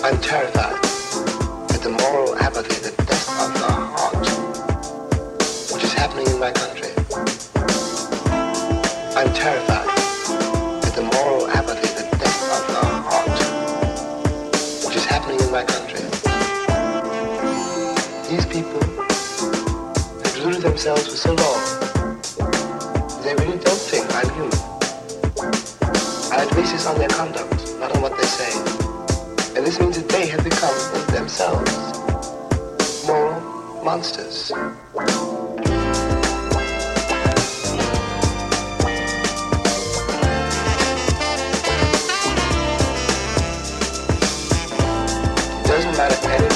I'm terrified at the moral apathy, the death of the heart, which is happening in my country. I'm terrified at the moral apathy, the death of the heart, which is happening in my country. These people have deluded themselves for so long, they really don't think I'm human. I base this on their conduct, not on what they say. And this means that they have become themselves moral monsters. It doesn't matter anything.